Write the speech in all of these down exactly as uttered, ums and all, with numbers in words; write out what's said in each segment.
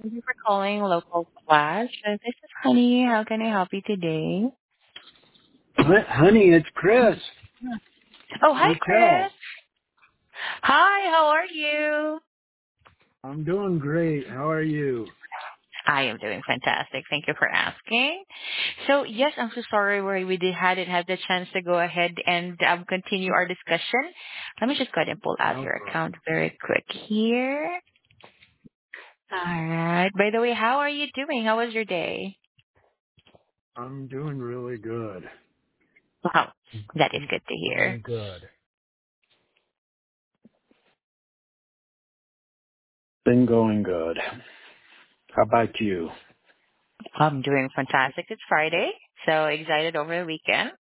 Thank you for calling Local Flash. Uh, This is Honey. How can I help you today? Hon- Honey, it's Chris. Oh, hi, Chris. Hotel. Hi, how are you? I'm doing great. How are you? I am doing fantastic. Thank you for asking. So, yes, I'm so sorry we we did hadn't had the chance to go ahead and um, continue our discussion. Let me just go ahead and pull out No your problem. account very quick here. All right. By the way, how are you doing? How was your day? I'm doing really good. Wow, that is It's good to hear. going good. Been going good. How about you? I'm doing fantastic. It's Friday, so excited over the weekend.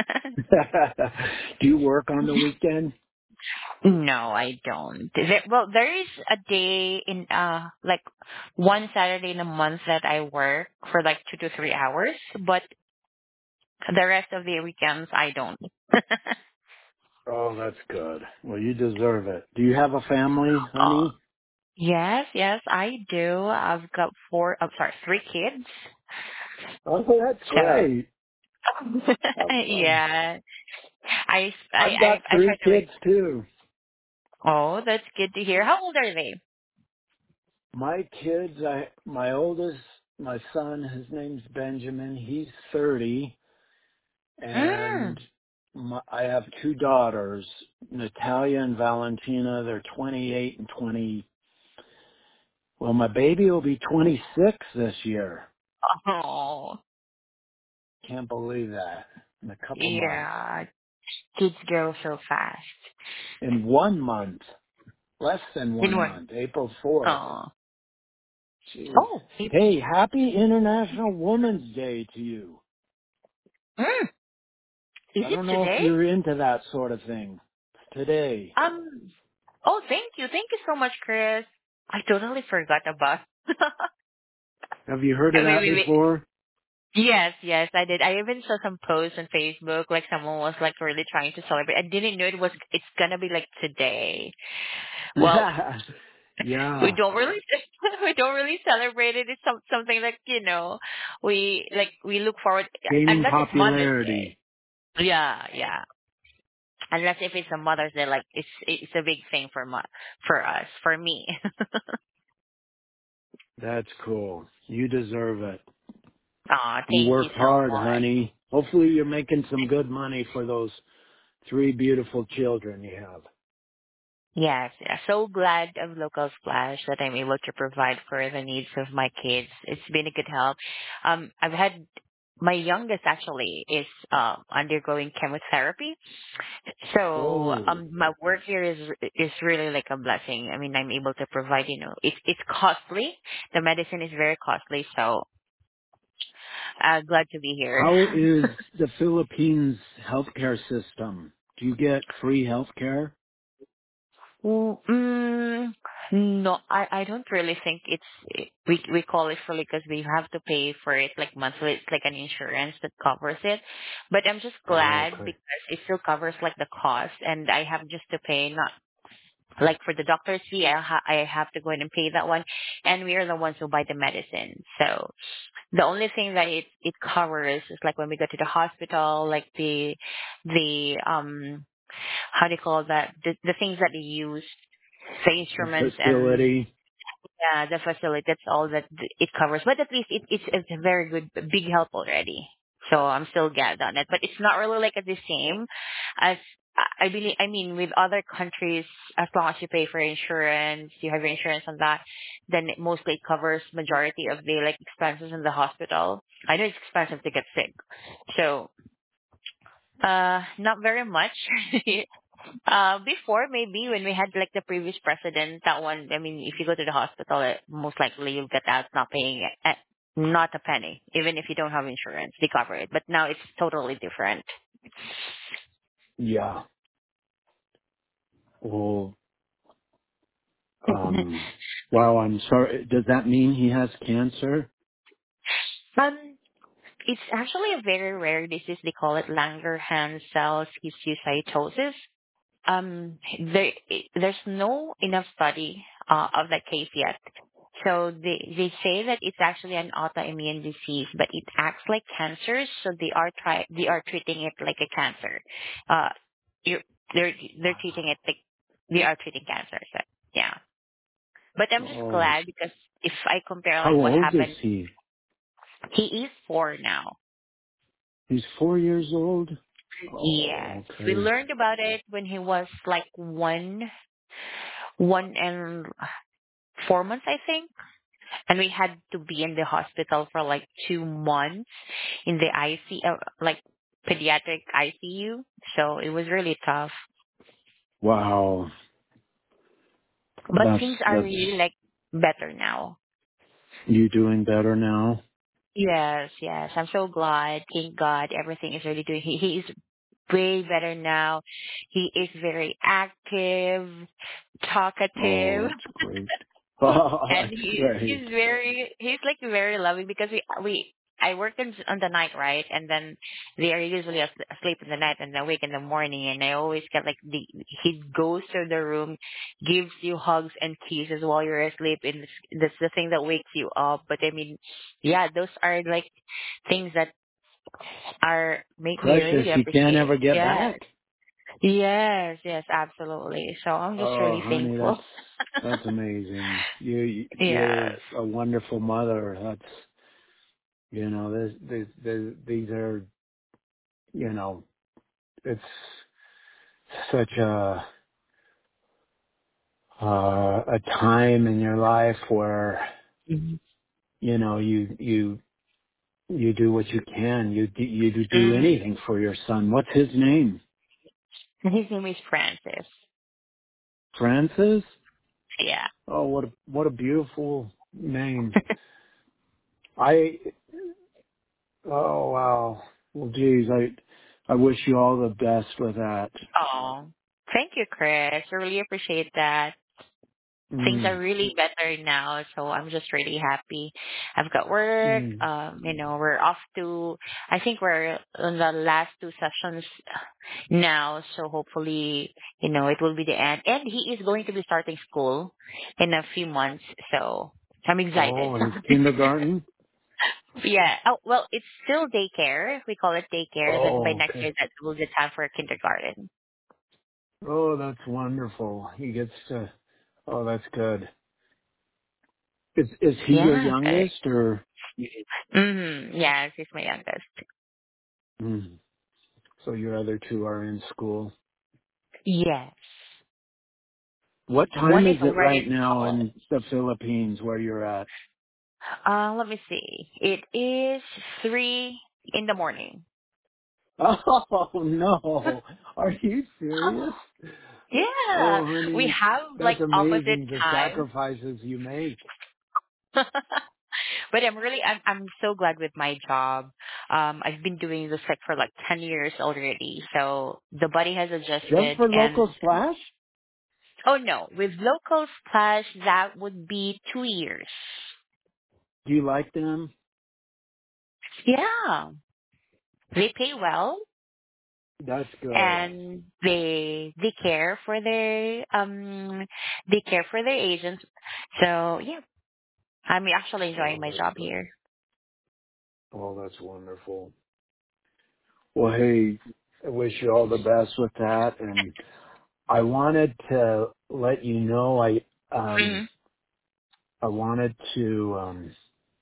Do you work on the weekend? No, I don't. There, well, there is a day in uh like one Saturday in a month that I work for like two to three hours, but the rest of the weekends I don't. Oh, that's good. Well, you deserve it. Do you have a family, uh, honey? yes, yes, I do. I've got four. I'm sorry, three kids. Oh, that's So great. I've, I've, yeah, I I I've got I, I try three to. Re- kids too. oh, that's good to hear. How old are they? My kids, I, my oldest, my son, his name's Benjamin. He's thirty. Mm. And my, I have two daughters, Natalia and Valentina. They're twenty-eight and twenty. Well, my baby will be twenty-six this year. Oh, Can't believe that. In a couple months. yeah. Kids grow so fast. In one month. Less than In one what? month. April fourth. Oh. Jeez. Oh. It, Hey, happy International Women's Day to you. mm, is I it don't know if today? you're into that sort of thing. Today. Um. Oh, thank you. Thank you so much, Chris. I totally forgot about. Have you heard of wait, that wait, wait. before? Yes, yes, I did. I even saw some posts on Facebook, like someone was like really trying to celebrate. I didn't know it was. It's gonna be like today. Well, we Yeah. don't really we don't really celebrate it. It's some, something like you know, we like we look forward Gaining unless it's Mother's popularity. Day. Yeah, yeah. Unless if it's a Mother's Day, like it's it's a big thing for mo- for us, for me. That's cool. You deserve it. Aw, You thank you worked so hard, much. honey. Hopefully you're making some good money for those three beautiful children you have. Yes, yeah. So glad of Local Splash that I'm able to provide for the needs of my kids. It's been a good help. Um, I've had my youngest actually is um undergoing chemotherapy. So Oh, um my work here is is really like a blessing. I mean I'm able to provide, you know, it's it's costly. The medicine is very costly, so uh glad to be here. how is the Philippines healthcare system? Do you get free healthcare? Mm, mm, no, I, I don't really think it's we we call it fully because we have to pay for it like monthly. It's like an insurance that covers it. But I'm just Oh, glad okay. because it still covers like the cost, and I have just to pay not like for the doctor's fee. I ha- I have to go in and pay that one, and we are the ones who buy the medicine. So the only thing that it it covers is like when we go to the hospital, like the the um how do you call that the the things that they use, the The instruments and facility. yeah, the facility. That's all that th- it covers. But at least it, it's it's a very good big help already. So I'm still glad on it. But it's not really like the same as I I believe. I mean, with other countries, as long as you pay for insurance, you have your insurance on that, then it mostly covers majority of the like expenses in the hospital. I know it's expensive to get sick, so uh, not very much. Uh, before maybe when we had like the previous president, that one. I mean, if you go to the hospital, it, most likely you'll get out not paying it, not a penny, even if you don't have insurance, they cover it. But now it's totally different. Yeah. Well, um, wow, I'm sorry. Does that mean he has cancer? um, it's actually a very rare disease. They call it Langerhans cell histiocytosis. Um, there, there's no enough study uh, of that case yet. So they they say that it's actually an autoimmune disease, but it acts like cancer. So they are try they are treating it like a cancer. Uh, you're, they're they're treating it like they are treating cancer. So yeah, but I'm just Oh, glad because if I compare how like what old is happened, he? he is four now. He's four years old? Yes, Oh, we okay. learned about it when he was like one one and four months, I think. And we had to be in the hospital for like two months in the I C U, uh, like pediatric I C U. So it was really tough. Wow. But That's, things are that's, really like better now. you doing better now? Yes, yes. I'm so glad. Thank God everything is really doing. He, he is way better now. He is very active, Oh, talkative. that's great. Oh, And that's he great. he's very he's like very loving because we we I work on, on the night, right, and then they are usually as- asleep in the night and awake in the morning, and I always get like the he goes to the room, gives you hugs and kisses while you're asleep, and that's the thing that wakes you up. But I mean, yeah, those are like things that are make me Precious, really you can't appreciate. ever get Yeah. back. Yes, yes, absolutely. So I'm just Oh, really honey, thankful. that's, that's amazing. You, you're Yes. a wonderful mother. That's, you know, this, this, this, these are, you know, it's such a, uh, a time in your life where, Mhm. you know, you, you, you do what you can. You, do- you do Mhm. anything for your son. What's his name? And his name is Francis. Francis? Yeah. Oh, what a, what a beautiful name. I, oh wow. Well, geez, I, I wish you all the best with that. Oh, thank you, Chris. I really appreciate that. Things are Mm, really better now, so I'm just really happy. I've got work. mm. Um, you know, we're off to. I think we're on the last two sessions now, so hopefully, you know, it will be the end. And he is going to be starting school in a few months, so I'm excited. Oh, he's kindergarten? Yeah. Oh, well, it's still daycare. We call it daycare. Then by Oh, next okay. year, that will be time for kindergarten. Oh, that's wonderful. He gets to, oh, that's good. Is, is he your Yeah. Okay. youngest or? Mm-hmm. Yes, he's my youngest. Mm. So your other two are in school. Yes. What One time is is it already right in now college. in the Philippines where you're at? Uh, let me see. It is three in the morning. Oh no. Are you serious? Yeah. Oh We honey, have like that's opposite amazing the time. sacrifices you make. But I'm really, I'm, I'm so glad with my job. Um, I've been doing this like for like ten years already. So the body has Just adjusted for and, local splash? oh no, with local splash, that would be two years. Do you like them? Yeah. They pay well That's good. and they, they care for their, um, they care for their agents. So yeah, I'm actually enjoying Oh, my that's job good. here. Oh, that's wonderful. Well, hey, I wish you all the best with that. And I wanted to let you know, I, um, Mm, I wanted to, um,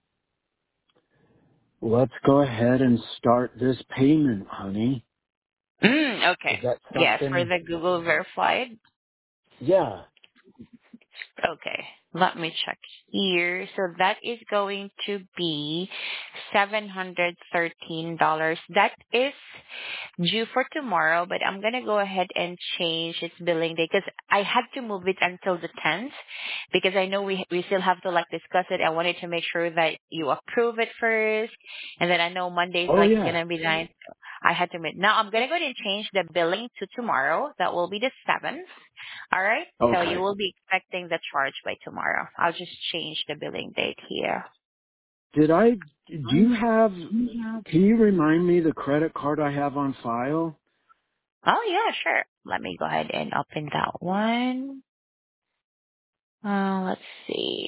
let's go ahead and start this payment, honey. mm, Is okay. that Yes, for something? the Google verified. Yeah. Okay, let me check here. So that is going to be seven hundred thirteen dollars. That is due for tomorrow, but I'm gonna go ahead and change its billing day because I had to move it until the tenth because I know we we still have to like discuss it. I wanted to make sure that you approve it first, and then I know Monday's Oh, like yeah. gonna be ninth. I had to make now. I'm gonna go ahead and change the billing to tomorrow. That will be the seventh. All right. So you Okay. will be expecting the charge by tomorrow. I'll just change the billing date here. Did I, do you have, can you remind me the credit card I have on file? Oh yeah, sure. Let me go ahead and open that one. Uh, let's see.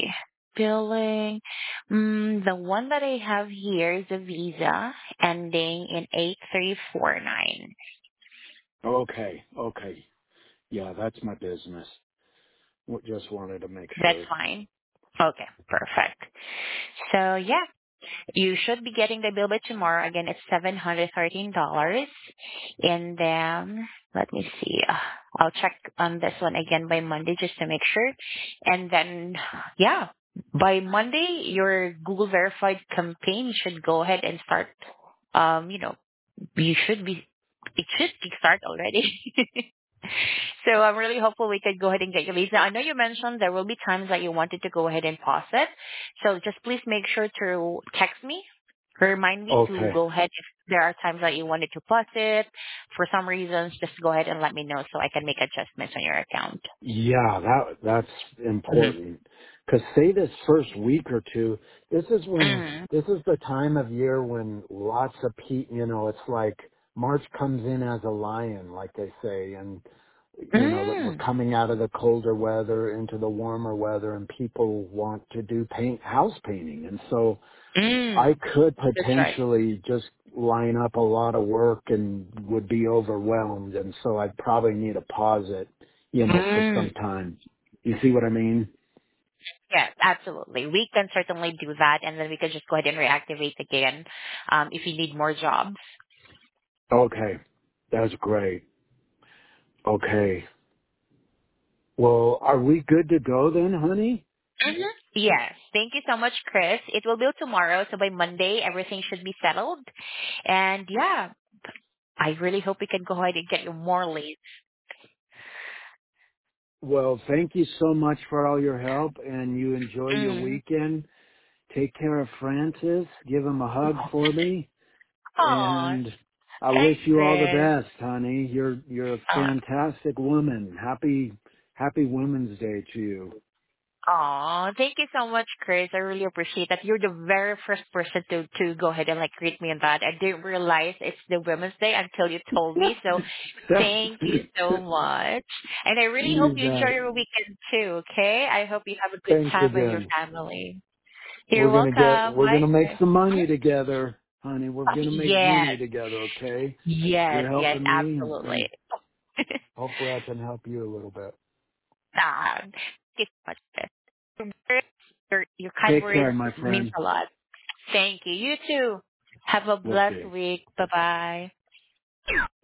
billing. Mm, the one that I have here is a Visa ending in eight three four nine. Okay, okay. Yeah, that's my business. W- Just wanted to make That's sure. fine. Okay, perfect. So yeah, you should be getting the bill by tomorrow. Again, it's seven hundred thirteen dollars. And then let me see. Uh, I'll check on this one again by Monday just to make sure. And then yeah, by Monday your Google verified campaign should go ahead and start. Um, you know, you should be. It should start already. So I'm really hopeful we could go ahead and get your leads. Now, I know you mentioned there will be times that you wanted to go ahead and pause it. So just please make sure to text me. Remind me to Okay. go ahead if there are times that you wanted to pause it. For some reasons, just go ahead and let me know so I can make adjustments on your account. Yeah, that that's Mm-hmm. important. Because say this first week or two, this is when Mm. this is the time of year when lots of pe you know, it's like March comes in as a lion, like they say, and you know that we're Mm. coming out of the colder weather into the warmer weather, and people want to do paint house painting, and so I Mm. could That's right. potentially just line up a lot of work and would be overwhelmed, and so I'd probably need to pause it, you know, for Mm. some time. You see what I mean? Yes, absolutely. We can certainly do that, and then we can just go ahead and reactivate again um, if you need more jobs. Okay, that's great. Okay, well, are we good to go then, honey? Mhm. Yes. Thank you so much, Chris. It will be tomorrow, so by Monday, everything should be settled. And yeah, I really hope we can go ahead and get you more leads. Well, thank you so much for all your help, and you enjoy your Mm. weekend. Take care of Francis. Give him a hug for me. Aw, And I wish thanks, you all the Chris. best, honey. You're you're a Uh, fantastic woman. Happy Happy Women's Day to you. Aw, thank you so much, Chris. I really appreciate that. You're the very first person to to go ahead and like greet me on that. I didn't realize it's the Women's Day until you told me. So thank you so much. And I really hope You you enjoy bet. your weekend too, okay? I hope you have a good Thanks time with your again. family. You're We're gonna get welcome. we're Bye, gonna make Chris. some money together, honey. We're Uh, gonna make Yes, money together, okay? yes, You're yes, helping me, and, and absolutely. hopefully I can help you a little bit. Ah, thank you so much, Chris. Your, your kind Take words care, my means friend. a lot. Thank you. You too. Have a We'll blessed see. week. Bye bye.